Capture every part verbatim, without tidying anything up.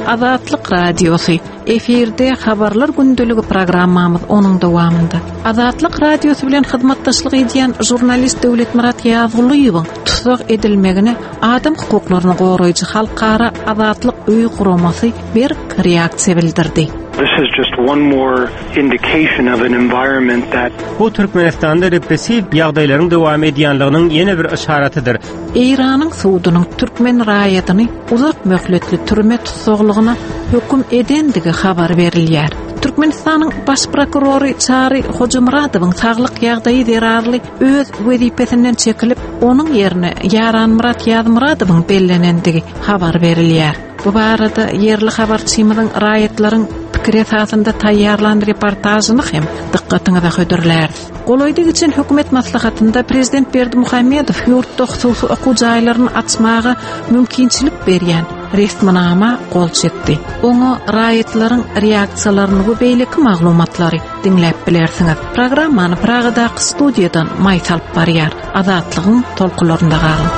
Azatlyk Radiosu. Efirde habarlar gündülügi programmamız onun dowamında. Azatlyk Radiosu bilen hyzmatdaşlyk edýän jurnalist Döwlet Murat Ýazgulyýewiň tutsak edilmegine adam hukuklaryny goraýjy halkara Azatlyk öýü guramasy bir reaksiýa bildirdi. This is just one more indication of an environment that Bu Türkmenistanda repressiv ýagdaýlaryň dowam edýänliginiň ýene bir işaratydyr. Iranyň suwdunyň Türkmen raýatyny uzak möhletli türme tutsaklygyna hökm edendigi habar berilýär. Türkmenistanyň baş prokurory Çary Hojamuradowyň saglyk ýagdaýy zerarly öz wezipesinden çekilip, onuň ýerine Ýaran Murat Ýazmuradowyň bellenendigi habar berilýär. Bu barada yerli habarçymyzyň raýatlaryň pikir esasında taýýarlandy reportajyny hem dikkatiňize höderler. Golaýdyk üçin hökümet maslahatynda Prezident Berdimuhammedow ýurtda hususy okuw jaýlaryny açmagy mümkinçilik berýän resminama gol çekdi. Oňa raýatlaryň reaksiýalaryny we beýleki maglumatlary dinläp bilersiňiz. Programmany Pragadaky studiýadan maýtal barýar. Azatlygyň tolkularynda galyň.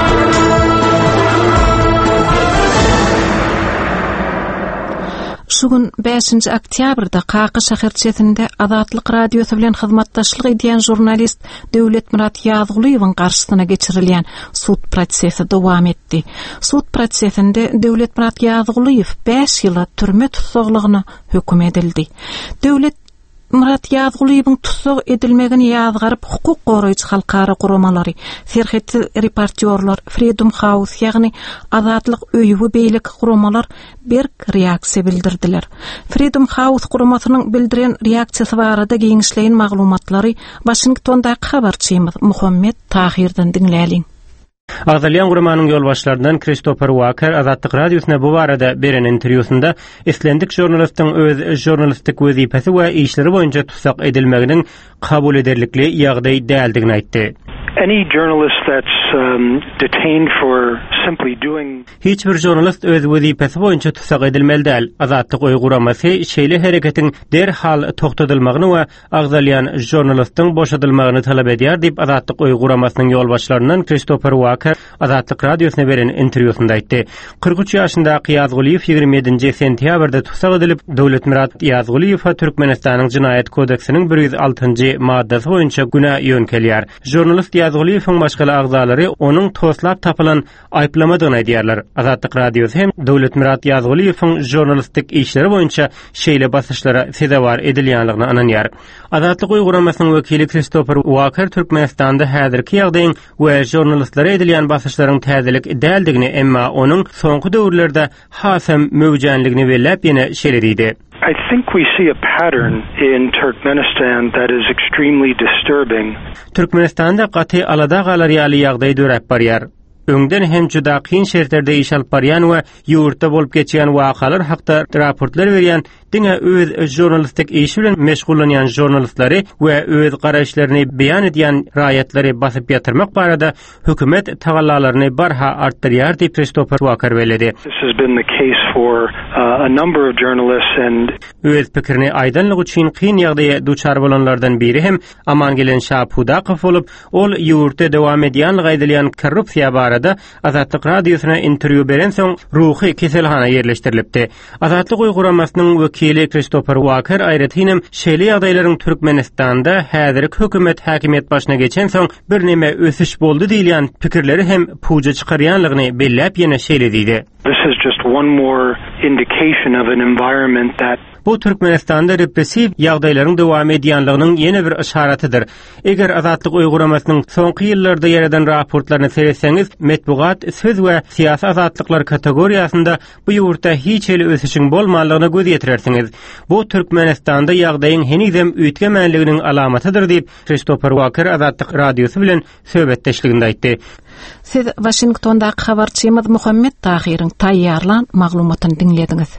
Şugun beşinji oktýabrda Qaky şäherçesinde Azatlyk Radiosu bilen hyzmatdaşlyk edýän jurnalist Döwlet Murat Ýazgulyýewiň garşysyna geçirilýän sud prosesi dowam etdi. Sud prosesinde Döwlet Murat Ýazgulyýew beş ýyla türme tutsaklygyna hökm edildi. Döwlet Murat Ýazgulyýewiň tutsak edilmegini ýazgaryp hukuk goraýjy halkara guramalary, serhetli reportyorlar, Freedom House ýagny Azatlyk öýü we beýleki guramalar bir reaksiýa bildirdiler. Freedom House guramasynyň bildiren reaksiýasy barada giňişleýän maglumatlary Washingtondaky habarçymyz Muhammed Tahirden dinläliň. Agdalyan Guramanyň ýolbaşlaryndan Christopher Walker Azatlyk Radiosuna bu barada beren interwýusynda eslendik jurnalistiň öz jurnalistik wezipesi we işleri boýunça tutsak edilmeginiň kabul ederlikli ýagdaý däldigini aýtdy. Any journalist that's um, detained for simply doing Hiç bir jurnalist öz wezipesi boýunça tutsak edilmeli däl. Azatlyk uyguramasy şeýle hereketiň derhal toktatylmagyny we agdalyan jurnalistiň boşadylmagyny talap edýär diýip Azatlyk uyguramasynyň ýolbaşlaryndan Christopher Walker Azatlyk Radiosuna beren interwýusynda aýtdy. kırk üç ýaşyndaky Ýazgulýew ýygrimi ýedinji sentýabrda tutsak edilip, Döwlet Murat Ýazgulýew Türkmenistanyň Jinaýat kodeksiniň bir ýüz altynjy maddasy boýunça günä ýönkelýär. Jurnalist Ýazgulýewiň başga agzalary onuň toslap tapylan aýplamadygyny aýdýarlar. Azatlyk Radiosu hem Döwlet Murat Ýazgulýewiň jurnalistik işleri boýunça şeýle basışlara sedawar edilýänligini ananýar. Azatlyk uyguramasynyň wekili Christopher Walker Türkmenistanda häzirki ýagdaýyň we jurnalistlere edilýän basışlaryň täzelik däldigini, emma onuň soňky döwürlerde hasam möwjänligini belläp ýene şeýledýdi. I think we see a pattern in Turkmenistan that is extremely disturbing. Türkmenistanda gaty alada galar ýaly ýagdaý dörep barýar. Öňden hem juda kyn şertlerde iş alyp barýan we ýurtda bolup geçýän wakalar hakda raportlar berýän diňe öz jurnalistik işi bilen meşgullanýan jurnalistlary we öz garaşlaryny beýan edýän raýatlary basyp ýatyrmak barada hökümet tagallalaryny barha artdyrýar diýip Christopher Walker bellädi. This has been the case for uh, a number of journalists and öz pikirini aýdanlyk üçin kyn ýagdaýa duçar bolanlardan biri hem Amangelen Şapudakow bolup, ol ýurtda dowam edýän gaýdylýan korrupsiýa barada Azatlyk Radiosuna interwýu beren soň ruhy keselhana ýerleşdirilipdi. Azatlyk uyguramasynyň wekili Christopher Walker aýratynam şeýle ýagdaýlaryň Türkmenistanda häzirki hökümet häkimiýet başyna geçen soň bir neme ösüş boldy diýilýän pikirleri hem puja çykarýanlygyny belläp ýene şeýledýdi. This is just one more indication of an environment that Bu Türkmenistanda repressiv ýagdaýlaryň dowam edýänliginiň ýene bir işaratydyr. Eger Azatlyk uyguramasynyň soňky ýyllarda ýaradan raportlaryny seýretseňiz, metbuat, söz we siýasy azatlyklary kategoriýasynda bu ýurtda hiç ele ösüşiň bolmanlygyny göz ýetirersiňiz. Bu Türkmenistanda ýagdaýyň henizem üýtgemänliginiň alamatydyr diýip Christopher Walker Azatlyk Radiosu bilen söhbetdeşliginde aýtdy. Siz Washingtondaky habarçymyz Muhammed Tahir'in taýýarlan maglumatyny dinlediňiz.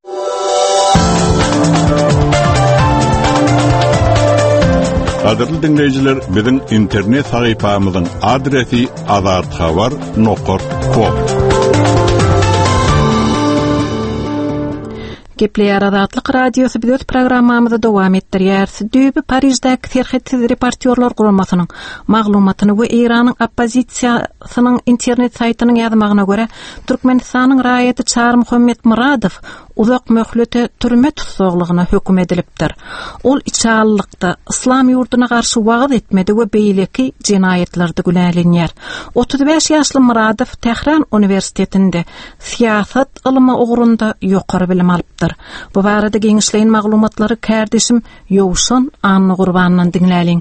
Qadirli dinleyiciler, bizim internet sayfamızın adresi azatxabar nokta com. Gepleyer Azatlyk Radiosu bilet programmamyzda dowam etdirýär. Düýbi Parisdäki terhetli reportyorlar guramasynyň maglumatyny we Iranyň oppozisiýasynyň internet saýtynyň ýazmagyna görä, Türkmenistanyň raýaty Çar Muhammed Muradow uzak möhlete türme tutsaglygyna höküm edilipdir. Ol içallykda islam ýurduna garşy wagt etmedi we beýleki jinaýetlerdi günälenýär. otuz beş ýaşly Muradow Tehran Universitetinde siýasat ilymy ugrunda ýokary bilim alypdyr. Bu barada geňişleýän maglumatlary kärdeşim Ýowşan Anny Gurbanynyň dinläliň.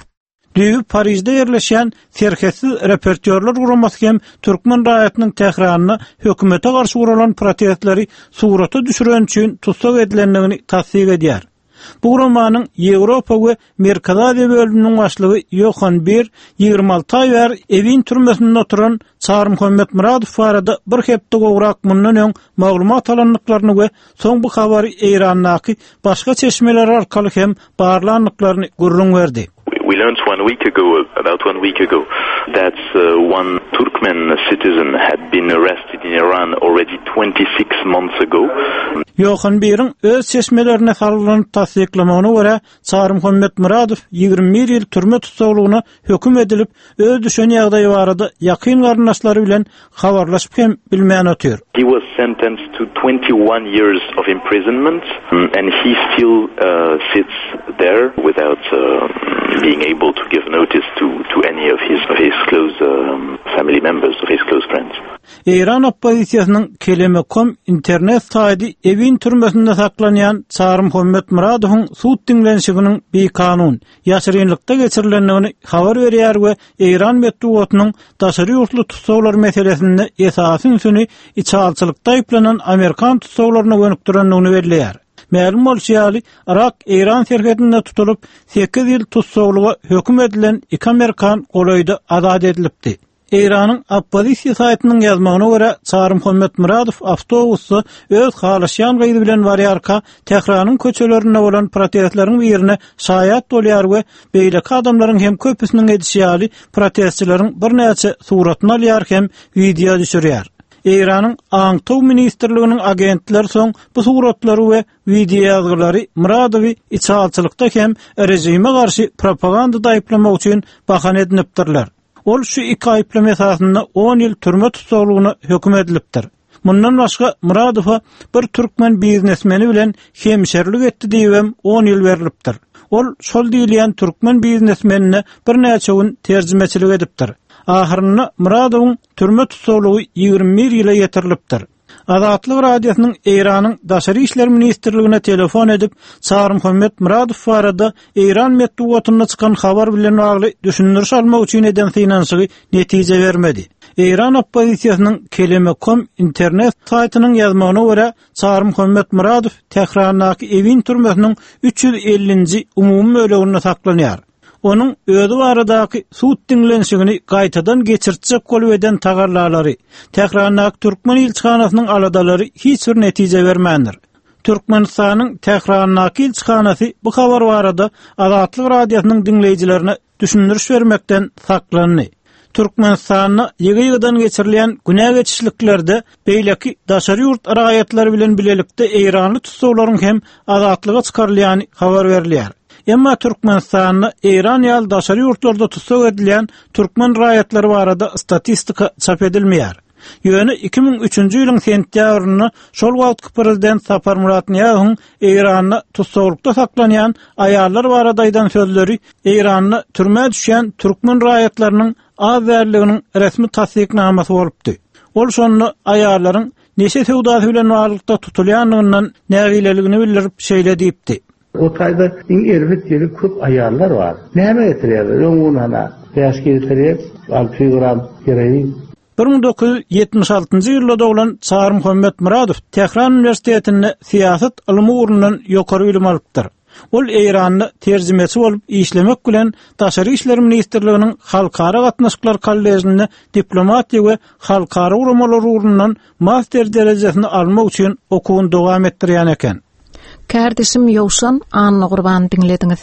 Düýbi Parisde ýerleşýän serhessiz reportyorlar guramasy hem türkmen raýatynyň Tehranyny hökümete garşy guralan protestleri surata düşüren üçin tutsak edilenligini tasdik edýär. Bu guramaň Ýewropa we Merkez Aziýa bölüminiň başlygy Yohan bir ýygrima alty aý ber evin türmesinde oturan Çar Muhammed Muradow barada bir hepde gowrak mundan öň maglumat alanlyklaryny we soň bu habary Eýrandaky başga çeşmeler arkaly hem barlanlyklaryny görüň berdi. We learned one week ago, about one week ago, that uh, one Turkmen citizen had been arrested in Iran already twenty-six months ago. Yohan birin öz çeşmelerine sarılanyp tasdiklamagyna görä, Çar Muhammed Muradow ýygrima bir ýyl türme tutsaglygyna höküm edilip, öz düşen ýagdaýy barada ýakyn garyndaşlary bilen habarlaşyp hem bilmän ötýär. He was sentenced to twenty-one years of imprisonment, and he still uh, sits there without uh, being able to give notice to to any of his of his close um, family members, of his close friends. Iran oppozisiýasynyň Keleme.com internet saýty evin türmesinde saklanýan Çar Muhammed Muradowyň suud dinlenşiginiň bir kanun ýaşyrynlykda geçirilendigini habar berýär we Iran medeniýetiniň daşary ýurtly tutsaglar meselesinde esasyn süni içalçylykda aýplanan Amerikan tutsaglaryna gönükdirendigini belirtýär. Ma'lum bolýar, Irak Iran serhetinde tutulup sekiz ýyl tutsaglyga höküm edilen iki Amerikan golaýda azad edilipdi. Iranyň oppozisiýa saýtynyň ýazmagyna görä, Çar Muhammed Muradow awtobusy öz halaşýan gaýdy bilen barýarka Tehranyň köçelerinde bolan protestleriň birine şaýat bolýar we beýleki adamlaryň hem köpüsiniň edişýäli protestçileriň bir näçe suratyny alýar hem video düşürýär. Iranyň Aňtaw ministrliginiň agentleri soň bu suratlary we video ýazgylary Muradowy içalçylykda hem rejime garşy propaganda daýyplamak üçin bahan edinipdirler. Ol şu iki aýplama esasynda on ýyl türme tutsaglygyna höküm edilipdir. Mundan başga Muradow'a bir türkmen biznesmeni bilen hemşerlik etdi diýip on ýyl berilipdir. Ol şol diýilýän türkmen biznesmenine bir näçe gün terjimeçilik edipdir. Ahyrynda Muradowyň türme tutsaglygy ýygrima bir ýyla ýetirilipdir. Azatlyk Radiosynyň Iranyň daşary işler ministrligine telefon edip, Çar Muhammed Muradow barada Iran medeniýetine çykan habar bilen bagly düşündiriş almak üçin eden finansygy netije bermedi. Iran oppozisiýasynyň Keleme.com internet saýtynyň ýazmagyna görä, Çar Muhammed Muradow Tehrandaky evin türmesiniň üç ýüz ellinji umumy böleginde saklanýar. Onun özü baradaky suud dinlenşigini gaýtadan geçirtjek bolup eden tagarlalary, Tehrandaky Türkmen ilçihanasynyň aladalary hiç bir netije bermändir. Türkmenistanyň Tehrandaky ilçihanasy bu habar barada Azatlyk Radiosynyň dinleýijilerine düşündiriş bermekden saklandy. Türkmenistanyň ýygy-ýygydan geçirilýän günä geçişliklerde beýleki daşary ýurt raýatlary bilen bilelikde Eýranly tutsaglaryň hem azatlyga çykarylýany habar berilýär. Emma Türkmenistanyň Iran ýaly daşary ýurtlarda tutsak edilen türkmen raýatlary barada statistika çap edilmeýär. Ýöne iki ming üçünji ýylyň sentýabryny şol wagtky prezident Sapar Muratňahowyň Iranyny tutsaklykda saklanýan aýallar baradaýdan sözleri Iranyny türme düşen türkmen raýatlarynyň az berliginiň resmi tasdiknamasy bolupdy. Ol şonu aýallaryň neşe sewdasy bilen baglanykda tutulýanlygyndan nägileligini bildirip şeýle diýipdi. O taýda iň erwet ýeri köp aýallar bar. Näme getirýär? Öňüne beş getirýär, altı gram gereği. bir ming dokuz yüz yetmiş altynjy ýylda dowlan Çar Muhammed Muradow Tehran Universitetinde siýasat ilymy urundan ýokary bilim alypdyr. Ol Eýranyny terjimesi bolup işlemek bilen daşary işler ministrliginiň halkara gatnaşyklar kollejiňinde diplomatiýa we halkara uramalar urundan master derejesini almak üçin okuwyny dowam etdirýän eken. Kärdeşim Ýowşan Anny Gurbany dinlediňiz.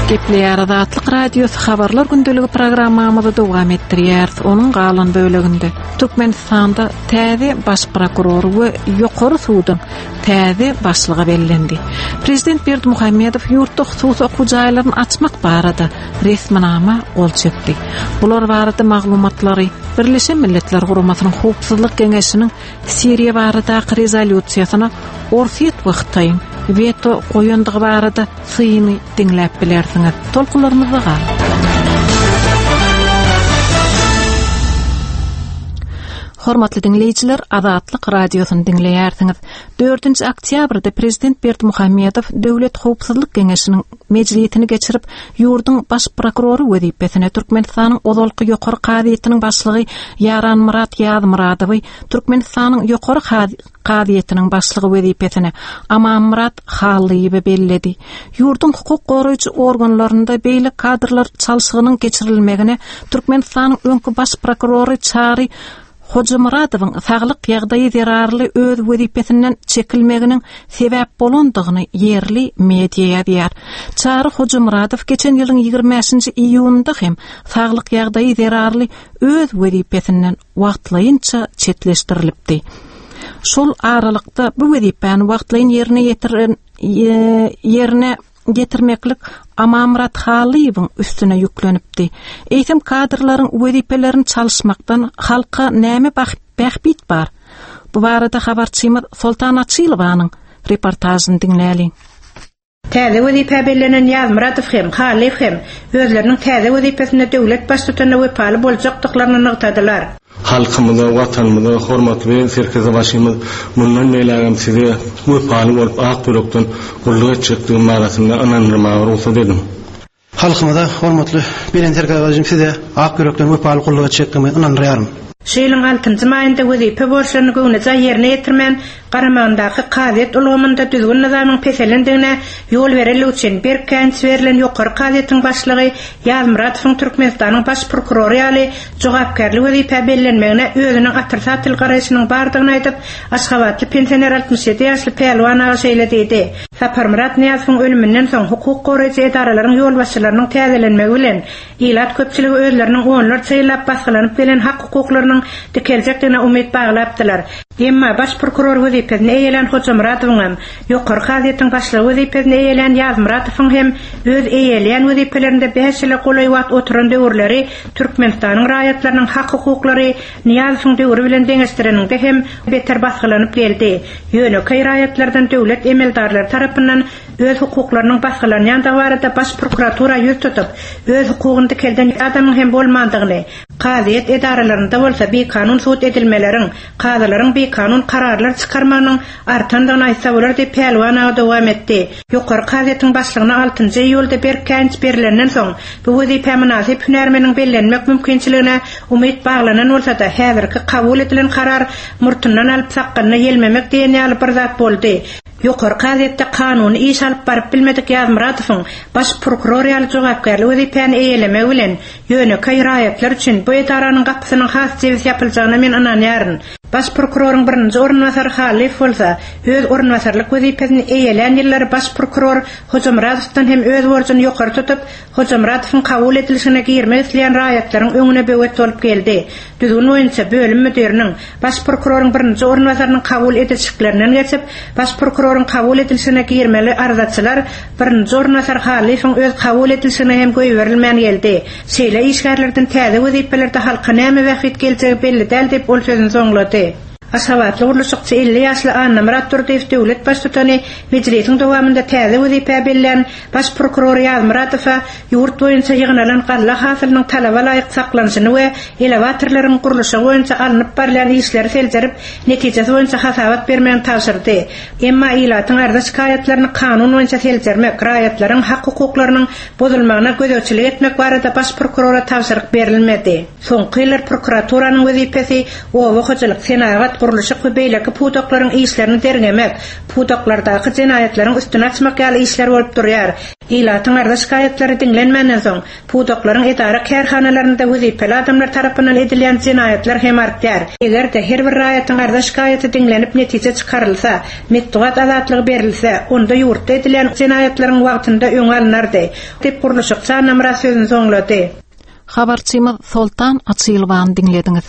Gepleýär Azatlyk radiosu habarlar gündöligi programmamyzy dowam etdirýär. Onuň galan böleginde Türkmenistanda täze baş prokuror we ýokary suwdyň täze başlygy bellendi. Prezident Berdimuhammedow ýurtda husus okuw jaýlaryny açmak barada resminama gol çekdi. Bular barada maglumatlary Birleşen Milletler Guramasynyň Howpsuzlyk Geňeşiniň Siriýa baradaky rezolýusiýasyna orsiýet wagtdaýyn veto goýandygy barada syny diňläp bilersiňiz. Tolkularymyzda gal. Hormatly dinleyijiler, Azatlyk radiosyny dinleýärsiňiz. dördünji oktýabrda Prezident Berdimuhammedow Döwlet Howpsuzlyk Geňeşiniň mejlisini geçirip, ýurduň baş prokurory wezipesine Türkmenistanyň ozalky ýokary kadyýetiniň başlygy Yaran Murat Ýazmuradowy, Türkmenistanyň ýokary kadyýetiniň başlygy wezipesine Aman Murat Halyýewy belledi. Ýurduň hukuk goraýjy organlarynda beýle kadrlar çalşygynyň geçirilmegine Türkmenistanyň öňkü baş prokurory Çary Hojamuradowyň saglyk ýagdaýy zerarly öz wezipesinden çekilmeginiň sebäp bolandygyny ýerli mediýa diýär. Çary Hojamuradow geçen ýylyň ýygrimiňinji iýunynda hem saglyk ýagdaýy zerarly öz wezipesinden wagtlaýynça çetleşdirilipdi. Şol aralykda bu wezipeni wagtlaýyn ýerine ýetiren ýerine getirmeklik Amamrat Halyýewiň üstüne ýüklenipdi. Eýtim kadrlaryň wezipelerini çalşmakdan halka näme bahbit bar? Bu barada habarçymyz Sultan Açylowanyň reportażyny dinläýin. Täze wezipe bellenen Ýazmuradow hem Halyýew hem özleriniň täze wezipesinde döwlet başçylygyna wepaly boljakdyklaryny nygtadylar. Halkymyza, watanymyza hormatly serkeze başymyz mundan meýlägem size wepaly bolup ak ýürekden gullyk etjekdigim barasynda anandyrmagy ruhsat edin. Halkymyza hormatly bilen serkeze başym size ak ýürekden wepaly gullyk etjekdigimi anandyrýarym. Şeýleň altynjy maýynda wezipe borçlaryny göwnüje ýerine ýetirmän Garamandaky kadet ulgamynda düzgün nizamyň peselendigine ýol bereli üçin berkäns berilen ýokary kadetyň başlygy Ýazmuradowyň Türkmenistanyň baş prokurory ýaly jogapkärlik wezipe bellenmegine özüniň atyrsatlyk garaýşynyň bardygyny aýdyp, Aşgabatly pensioner altymyş ýedi ýaşly pelwan aga şeýledidi. Sapar Murat Niýazowyň ölümünden soň hukuk goraýjy edaralaryň ýolbaşçylarynyň täzelenmegi bilen ilat köpçüligi özleriniň onlar çyýlap basgylanyp gelen hak hukuklarynyň dikeljakdygyna umyt baglapdylar. Emma baş prokuror wezipesine eýelen Hojamuradowyň ýokary kadyýetyň başlygy wezipesine eýelen Ýazmuradowyň hem öz eýelen wezipelerinde beş ýyl golay wagt oturan döwürleri Türkmenistanyň raýatlarynyň hak hukuklary Niýazowyň döwri bilen deňeşdireninde hem beter basgylanyp geldi. Ýöneköy raýatlardan döwlet emeldarlary tarapyndan öz hukuklarynyň basgylanyanda barada baş prokuratura ýüz tutup, öz hukugyny dikelden adamyň hem bolmandygyny, kadyýet edaralarynda bolsa bir kanun suwt edilmeleriň, kadylaryň bir kanun kararlar çykarmanyň artandan aýtsa bolar diýip pelwan aga dowam etdi. Ýokary kadyýetyň başlygyna altynjy ýolda berkäns berilenden soň bu wezipe münasip hünärmeniň bellenmek mümkinçiligine umyt baglanan bolsa-da häzirki kabul edilen karar murtundan alyp sakkanyna ýelmemek diýen ýaly bir zat boldy. Ýokary kadyýetde kanuny iş alyp baryp bilmedik Ýazmuradowyň baş prokuror ýaly jogapkärlik wezipeni eýelemek bilen ýöneköy raýatlar üçin bu edaranyň gapysynyň has jebis ýapylajagyna men ananýaryn. Baş prokuroryň birinji ornwasary Halyýew bolsa, öz ornwasarlyk wezipesini eýelen ýyllary baş prokuror Hojamuradowyň hem öz borjyny ýokary tutup, Hojamuradowyň kabul edilişine girmek isleýän raýatlaryň öňüne böwet bolup geldi. Düzgün boýunça bölüm müdiriniň baş prokuroryň birinji ornwasarynyň kabul edilişiklerinden geçip, baş prokuroryň kabul edilişine girmeli arzatçylar birinji ornwasar Halyýewiň öz kabul edilişine hem goýberilmän geldi. Şeýle işgärlerden täze wezipelerde halka näme wagt geljegi belli däl diýip ol sözüni soňlady. Aşgabatly urluşykçy elli ýaşly Anna Murat Durdiýew döwlet başçylygyny mejlisiň dowamında täze wezipe bellen baş prokuror Ýazmuradowa ýurt boýunça ýygnalan galla hasylynyň talaba laýyk saklanyşyny we elewatorlaryň guruluşy boýunça alınıp barilen işleri seljerip netijesi boýunça hasabat bermegini tapşyrdy. Emma ilatyň arda şikaýatlaryny kanun boýunça seljermek, raýatlaryň hak hukuklarynyň bozulmagyna gözöçilik etmek barada baş prokurora tapşyryk berilmedi. Soňky ýyllar prokuraturaryň wezipesi owa hojalyk senagat quruluşy köbeýleki pudoklaryň işlerini dergemek, pudoklardaky jenayetlaryň üstüne açmak ýaly işler bolup durýar. Ilatyň arda şikayetlary dinlenmenden soň pudoklaryň edara kärhanalarynda wezipeli adamlar tarapyndan edilýän jenayetler hem artýar. Eger-de her bir raýatyň arda şikayeti dinlenip netije çykarylsa, medeniýet azatlygy berilse, onda ýurtda edilen jenayetleriň wagtynda öňe alynardy. Dep guruluşy çanamra sözüni soňlady. Habarçymyz Sultan Açylwan dinlediňiz.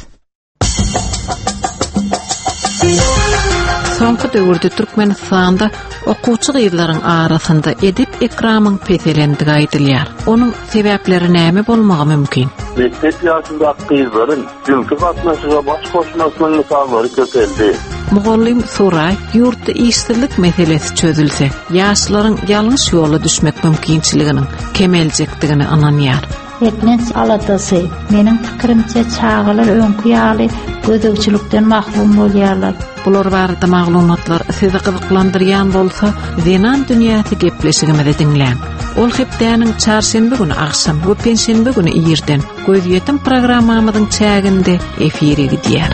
Soňky döwürde Türkmenistanda okuwçy gyzlaryň arasynda edip ikramyň peselendigi aýdylýar. Onuň sebäpleri näme bolmagy mümkin? Mektep ýaşynda gyzlaryň dünkü gatnaşyga baş goşmasynyň misalları köpeldi. Mugallim Suray, ýurtda işsizlik meselesi çözülse, ýaşlaryň ýalňyş ýola düşmek mümkinçiliginiň kemeljekdigini ananýar. Etmens aladasy, meniň pikirimçe çağılar öňkü ýaly gözegçilikden mahrum bolýarlar. Bular barada maglumatlar sizi gyzyklandyrýan bolsa, Zenan dünýäsi gepleşigimizi dinläň. Ol hepdäniň çarşembe güni akşam we penşembe güni ýerden Göz ýetim programmamyzyň çäginde efire gidýär.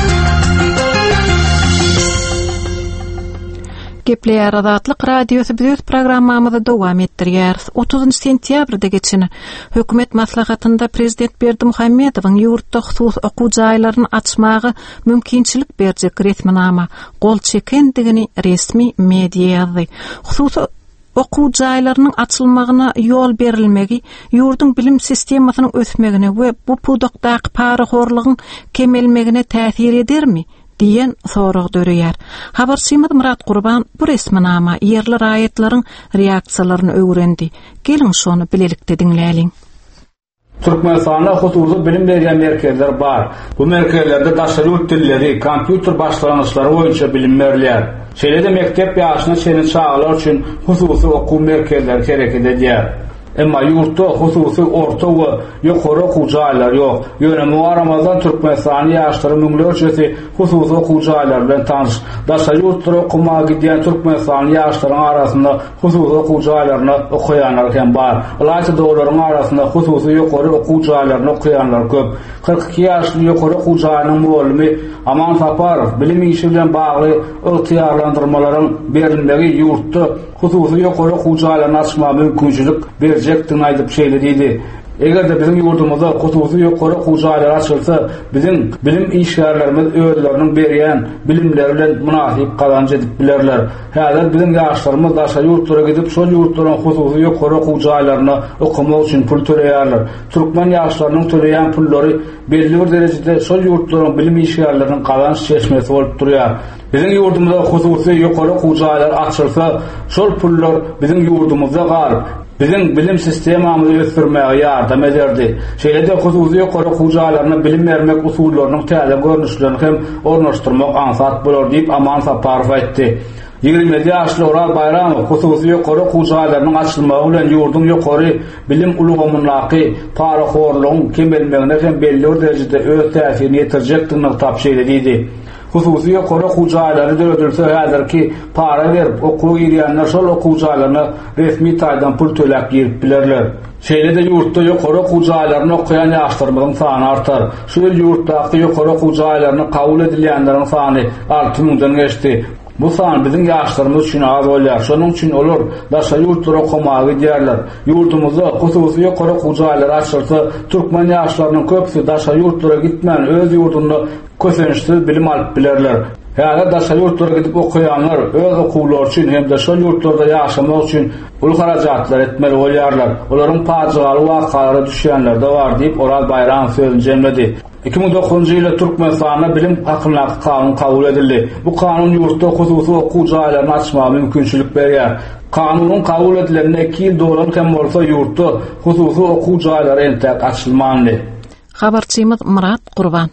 Gepleýär Azatlyk radiosu biz programmamyzy dowam etdirýär. otuzynjy sentýabrda geçen hökümet maslahatynda prezident Berdimuhammedowyň ýurtda husus okuw jaýlaryny açmagy mümkinçilik berjek resminama gol çekendigini resmi media ýazdy. Husus okuw jaýlarynyň açylmagyna ýol berilmegi ýurduň bilim sistemasynyň ösmegine we bu pudokdaky paraxorlygyň kemelmegine täsir edermi diyen sorag dörüýär. Habarçymyz Murat Gurban bu resminama ýerli raýatlaryň reaksiýalaryny öwrendi. Gelin şonu bilelikde dinläliň. Türkmenistanda hususy bilim berýän merkezler bar. Bu merkezlerde daşary dilleri, kompýuter başlanýyşlary boýunça bilim berilýär. Şeýle-de mektep ýaşyna çenen çağlar üçin hususy okuw merkezleri kerek edýär. Emma ýurtda hususy orta we ýokary okuw jaýlary ýok. Ýöne Ramazan Türkmenistan ýaşlary müňlerçesi hususy okuw jaýlary bilen tanyş. Daşa ýurtlara okumaga gidýän Türkmenistan ýaşlaryň arasynda hususy okuw jaýlaryny okuyanlar hem bar. Olaýsa dowlaryň arasynda hususy ýokary okuw jaýlaryny okuyanlar köp. kırk iki ýaşly ýokary okuw jaýynyň muallimi Aman Saparow bilim işi bilen bagly ygtyýarlandyrmalaryň berilmegi ýurtda hususy ýokary okuw jaýlaryny açmagy mümkinçilik berjekdigini aýdyp şeýlediydi. Eger de bizim ýurdumyzda hususy ýokary okuw jaýlary açylsa, bizim bilim işgärlerimiz öýlerini berýän bilimleri bilen münasip kazanç edip bilerler. Häzir bizim ýaşlarymyz daşa ýurtlara gidip şol ýurtlaryň hususy ýokary okuw jaýlaryny okumak üçin pul töleýärler. Türkmen ýaşlarynyň töleýän pullary belli bir derejede şol ýurtlaryň bilim işgärleriniň kazanç çeşmesi bolup durýar. Bizim ýurdumyzda hususy ýokary okuw jaýlary açylsa, şol pullar bizim ýurdumyzda galyp bizim bilim sistemamyzy ösdürmäge ýardam ederdi. Şeýle-de hususy ýokary okuw jaýlaryna bilim bermek usullarynyň täze görnüşlerini hem ornaşdyrmak ansat bolar diýip Aman Saparow aýtdy. ýygrimi ýaşly Oral Bayramow hususy ýokary okuw jaýlarynyň açylmagy bilen ýurduň ýokary bilim ulgamynyňky paraxorlygyň kemelmegine hem belli bir derejede öz täsirini ýetirjekdigini tapşyrdy. Hususy ýokary okuw jaýlary döredilse häzirki para berip okuw ýerýänler şol okuw jaýlaryny resmi taýdan pul töläp girip bilerler. Şeýle-de ýurtda ýokary okuw jaýlaryny okuyan ýaşlarymyzyň sany artar. Şu ýurtdaky ýokary okuw jaýlaryny kabul edilýänleriň sany alty müňden geçdi. Bu san bizim ýaşlarymyz üçin az bolýar. Şonuň üçin olar daşa ýurtlara okumaga gidýärler. Ýurdumyzda hususy ýokary okuw jaýlary açylsa, türkmen ýaşlarynyň köpüsi daşa ýurtlara gitmän öz ýurdunda kösençsiz bilim alyp bilerler. Häzir daşa ýurtlara gidip okuyanlar öz okuwlary üçin hem de şol ýurtlarda ýaşamak üçin ul harajatlar etmeli bolýarlar. Olaryň paçygaly wakalary düşýänler de bar diýip Oral Bayram sözüni jemledi. iki bin dokuzunjy ýylda Türkmenistanda bilim hakynaty kanun kabul edildi. Bu kanun ýurtda hususy okuw jaýlaryny açmagy mümkinçilik berýär. Kanunyň kabul edilenine iki ýyl dolan hem bolsa ýurtda hususy okuw jaýlary entek açylmandy. Habarçymyz Murat Gurban.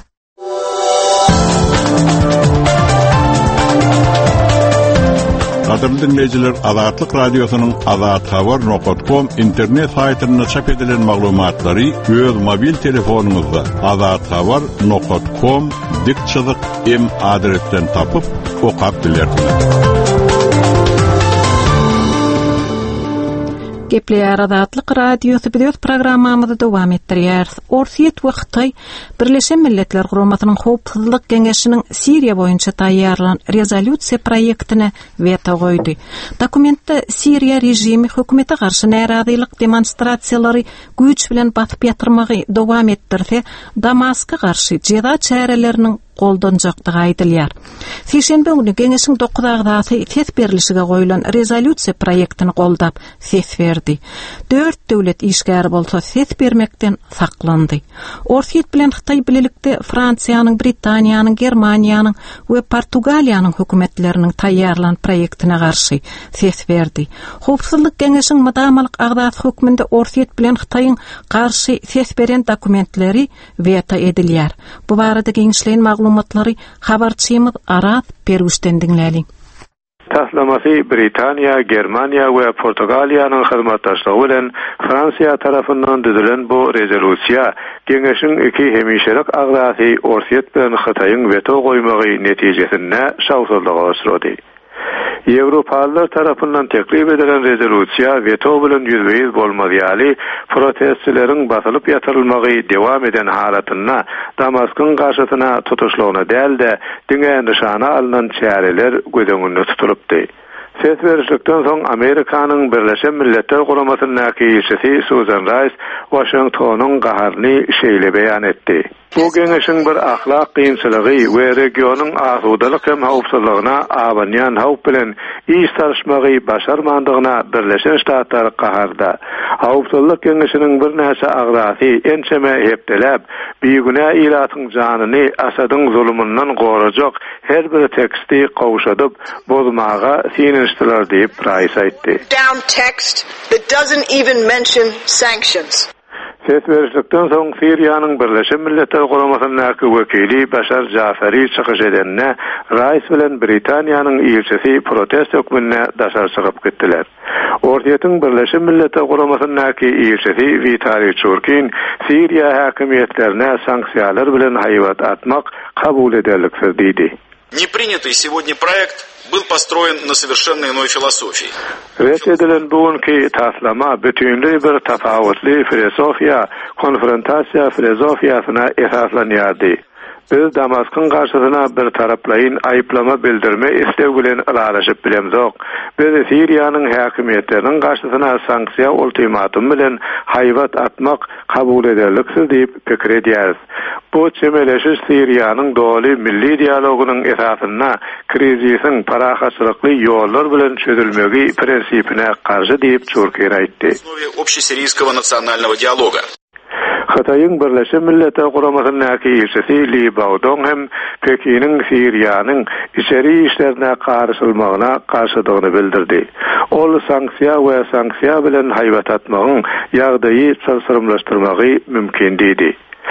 Kadrlı dinleyiciler, Azatlyk radiosynyň azat habar nokta com internet saýtynda çap edilen maglumatlary öz mobil telefonuňyzda azat habar nokta com dik çyzyk m adresten tapyp okap bilersiniz. Gepleýär Azatlyk radiosu bidiýet programmamyzy dowam etdirýär. Orsiýet wagtda Birleşen Milletler Guramatynyň Howpsuzlyk Geňeşiniň Siriýa boýunça taýýarlanan rezolýusiýa proýektine weta goýdy. Dokumentde Siriýa rejimi hökümete garşy närazylyk demonstrasiýalary güýç bilen batyp ýatyrmagy dowam etdirse, Damaska garşy jeda çäreleriniň goldanjakdygy aýdylýar. Seşenbe güni Geňeşiň dokuz agdaty ses berilişige goýulan rezolýusiýa proýektini goldap ses berdi. Dört döwlet işgär bolsa ses bermekden saklandy. Orsiýet bilen Hytaý bilelikde Fransiýanyň, Britaniýanyň, Germaniýanyň we Portugaliýanyň hökümetleriniň taýýarlan proýektine garşy ses berdi. Howpsuzlyk Geňeşiň mydamalyk agdaty hökmünde Orsiýet bilen Hytaýyň garşy ses beren dokumentleri weta edilýär. Bu barada geňişlerin maglumatlary habarçymyz Arat Perwüşden diňläli. Taslamasy Britaniýa, Germaniýa we Portugaliýanyň hyzmatdaşlygy bilen Fransiýa tarapyndan düzülen bu rezolýusiýa Geňeşiň iki hemişelik agdaty Orsiýet bilen Hytaýyň weto goýmagy netijesinde şawsuzlyga uçrady. Ýewropalylar tarapyndan teklip edilen rezolýusiýa weto bilen ýüzbeýiz bolmaýaly protestçileriň basylyp ýatyrylmagy dewam eden halatyna Damasyň garşysyna tutuşlygyna däl-de diňe nişana alynan çäreler gözeňinde tutulypdy. Ses berişlikden soň Amerikanyň Birleşen Milletler Guramasynyň näkişisi Susan Rice Washingtonyň gaharly şeýle beýan etdi. Bu geňeşiň bir ahlak kynçylygy we regionyň azudalyk hem howpsuzlygyna awanýan howp bilen iş tarşmagy başarmandygyna Birleşen Ştatlar gaharda. Howpsuzlyk geňeşiniň bir näçe agdaty ençeme hepdelep, biýgüne ilatyň janyny Asadyň zulmyndan gorajak her bir teksti gowşadyp bozmaga sinişdiler diýip Rice aýtdy. Down text that doesn't even mention sanctions. Ses berişlikden soň Siriýanyň Birleşen Milletler Guramasynyň wekili Başar Jafari çykyş edenne Rice bilen Britaniýanyň ilçisi protest hökmüne daşar çykyp gitdiler. Orsiýetiň Birleşen Milletler Guramasynyň ilçisi Vitali Churkin Siriýa häkimetlerine sanksiýalar bilen haýwat atmak kabul ederliksiz diýdi. Непринятый сегодня проект был построен на совершенно иной философии. Reddedilen bugünkü taslama bütünlüğü bir tafawutly filosofiya, konfrontasiya filosofiyasyna esaslanýardy. Biz Damasyň garşysyna bir taraplayyn aýplama bildirme isleg bilen araşyp bilemzok. Biz Siriýanyň häkimetleriniň garşysyna sanksiýa ultimatum bilen haýwat atmak kabul ederliksiz diýip pikir edýäris. Bu çemeleşiş Siriýanyň doly milli dialogunyň esasyna krizisiň parahaçlykly ýollar bilen çözülmegi prinsipine garşy diýip Churkin aýtdy. В основе общесирийского национального диалога. Hytaýyň Birleşen Milletler Guramasynyň ilçisi Li Baodong hem Pekiniň Siriýanyň içeri işlerine garşylmagyna garşydygyny bildirdi. Ol sanksiýa we sanksiýa bilen haýwat atmagyň ýagdaýy çarşyrymlaşdyrmagy mümkin diýdi.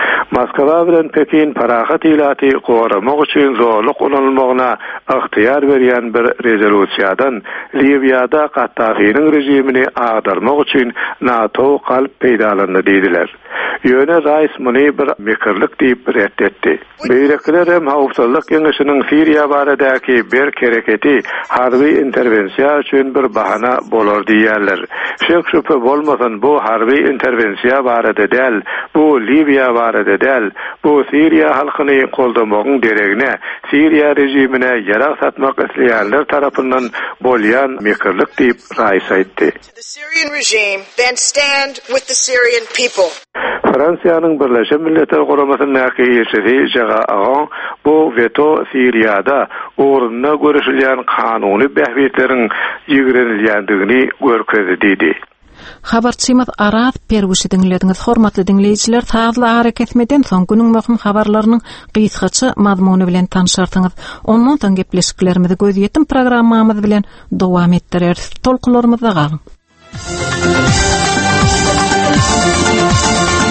Moskwa bilen Pekin parahat ilaty goramak üçin zorluk ulanylmagyna ihtiýar berýän bir rezolýusiýadan Libyada Gaddafiň rejimini agdarmak üçin NATO galp peýdalandy diýdiler. Ýöne Rice muny bir mikirlik diýip reddetdi. Beýrekler hem howpsuzlyk geňeşiniň Siriýa baradaky bir kereketi harby interwensiýa üçin bir bahana bolar diýerler. Şek şüphe bolmasyn bu harby interwensiýa barada däl, bu Libyýa barada däl, bu Siriýa halkyny goldamagyň deregine, Siriýa rejimine ýarak satmak isleýänler tarapyndan bolýan mikirlik diýip Rice aýtdy. The Syrian regime then stand with the Syrian people. Fransiýanyň Birleşen Milletler Guramasynyň elçisi Jaga Agon bu veto Siriýada orunda görüşilýän kanuny behbetleriň ýigrenilýändigini görkezdi diýdi. Habarçymyz Arat Perwüşden dinlediňiz. Hormatly dinleýijiler, taýyarly hareketmeden soň günüň möhüm habarlarynyň gysgaça mazmuny bilen tanşarsyňyz. Ondan soň gepleşiklerimizi gözýetim programmamyz bilen dowam etdirýär. Tolkularymyzda galyň.